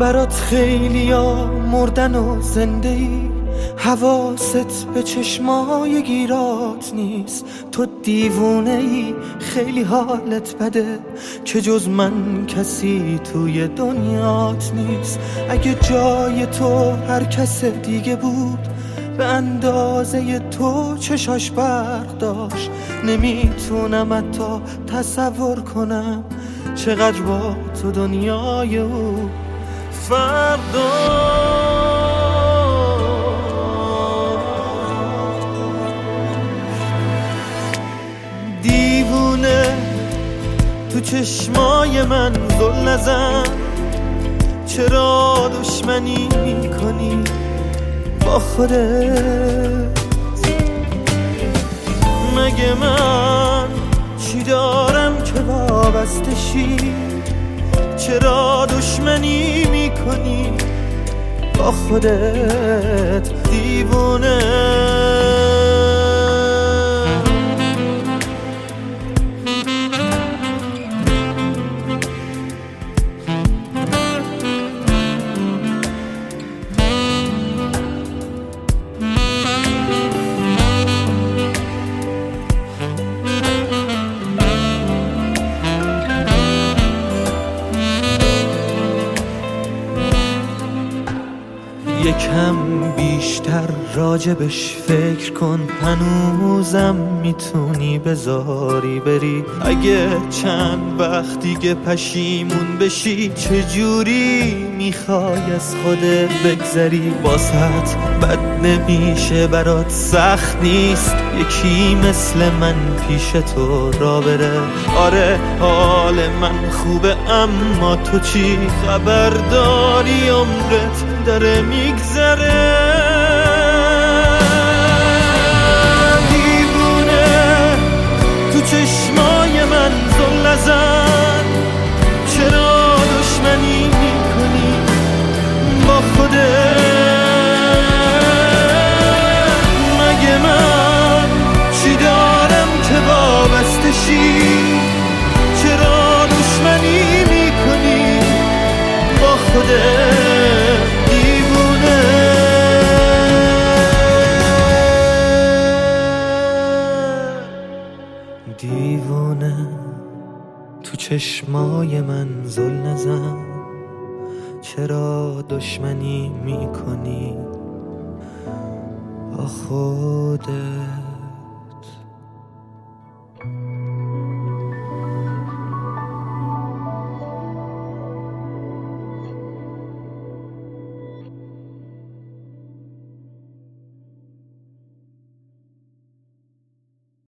برات خیلیا مردن و زنده ای، حواست به چشمای گیرات نیست. تو دیوونه ای، خیلی حالت بده که جز من کسی توی دنیات نیست. اگه جای تو هر کس دیگه بود به اندازه تو چشاش برق داشت، نمیتونم حتی تصور کنم چقدر با تو دنیای او فردا. دیوونه تو چشمای من زل نزن، چرا دشمنی میکنی با خودت؟ مگه من چی دارم که وابسته شی؟ چرا دشمنی میکنی با خودت دیوونه؟ یکم بیشتر راجبش فکر کن، هنوزم میتونی بذاری بری. اگه چند وقت دیگه پشیمون بشی، چجوری میخوای از خودت بگذری؟ واسط بد نمیشه، برات سخت نیست یکی مثل من پیش تو را بره. آره حال من خوبه، اما تو چی خبرداری؟ عمرت داره میگذره. دیوونه تو چشمای من زل نزن، چرا دشمنی میکنی با خودت؟ مگه من چی دارم که وابسته شی؟ چرا دشمنی میکنی با خودت؟ دیوونه تو چشمای من زل نزن، چرا دشمنی میکنی با خودت؟